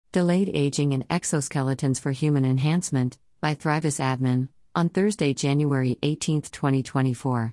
Delayed Aging and Exoskeletons for Human Enhancement, by Thrivis Admin, on Thursday, January 18, 2024.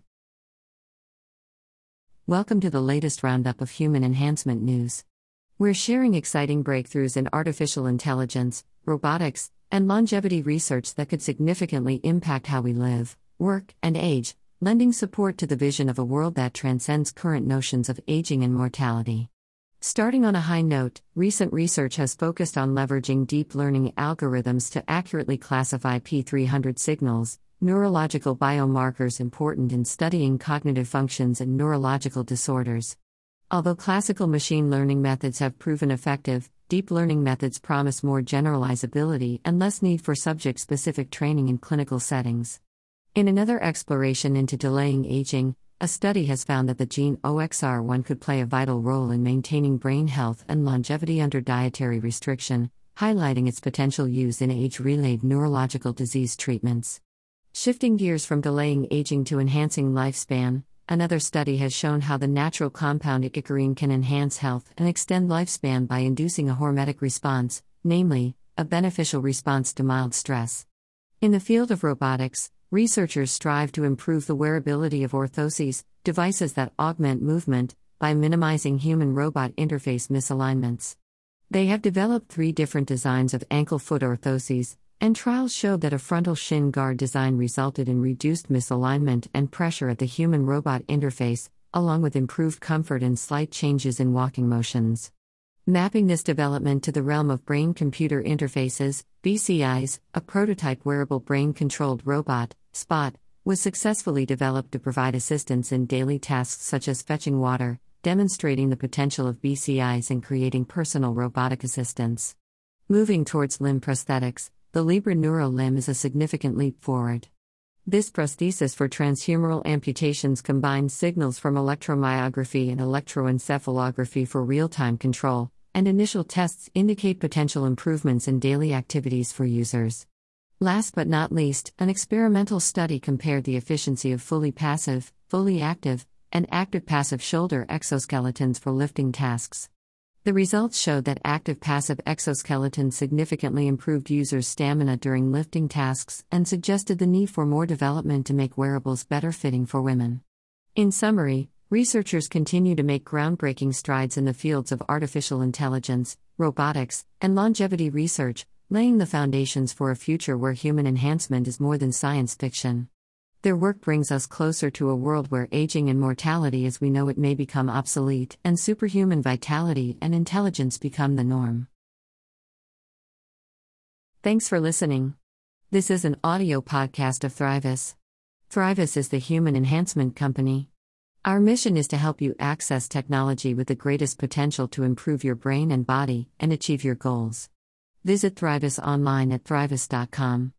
Welcome to the latest roundup of human enhancement news. We're sharing exciting breakthroughs in artificial intelligence, robotics, and longevity research that could significantly impact how we live, work, and age, lending support to the vision of a world that transcends current notions of aging and mortality. Starting on a high note, recent research has focused on leveraging deep learning algorithms to accurately classify P300 signals, neurological biomarkers important in studying cognitive functions and neurological disorders. Although classical machine learning methods have proven effective, deep learning methods promise more generalizability and less need for subject-specific training in clinical settings. In another exploration into delaying aging, a study has found that the gene OXR1 could play a vital role in maintaining brain health and longevity under dietary restriction, highlighting its potential use in age-related neurological disease treatments. Shifting gears from delaying aging to enhancing lifespan, another study has shown how the natural compound ikakarine can enhance health and extend lifespan by inducing a hormetic response, namely, a beneficial response to mild stress. In the field of robotics, researchers strive to improve the wearability of orthoses, devices that augment movement, by minimizing human-robot interface misalignments. They have developed 3 different designs of ankle-foot orthoses, and trials showed that a frontal shin guard design resulted in reduced misalignment and pressure at the human-robot interface, along with improved comfort and slight changes in walking motions. Mapping this development to the realm of brain-computer interfaces, BCIs, a prototype wearable brain-controlled robot, Spot, was successfully developed to provide assistance in daily tasks such as fetching water, demonstrating the potential of BCIs in creating personal robotic assistants. Moving towards limb prosthetics, the Libre Neuro limb is a significant leap forward. This prosthesis for transhumeral amputations combines signals from electromyography and electroencephalography for real-time control, and initial tests indicate potential improvements in daily activities for users. Last but not least, an experimental study compared the efficiency of fully passive, fully active, and active passive shoulder exoskeletons for lifting tasks. The results showed that active passive exoskeletons significantly improved users' stamina during lifting tasks and suggested the need for more development to make wearables better fitting for women. In summary, researchers continue to make groundbreaking strides in the fields of artificial intelligence, robotics, and longevity research, laying the foundations for a future where human enhancement is more than science fiction. Their work brings us closer to a world where aging and mortality as we know it may become obsolete, and superhuman vitality and intelligence become the norm. Thanks for listening. This is an audio podcast of Thrivis. Thrivis is the human enhancement company. Our mission is to help you access technology with the greatest potential to improve your brain and body and achieve your goals. Visit Thrivis online at thrivis.com.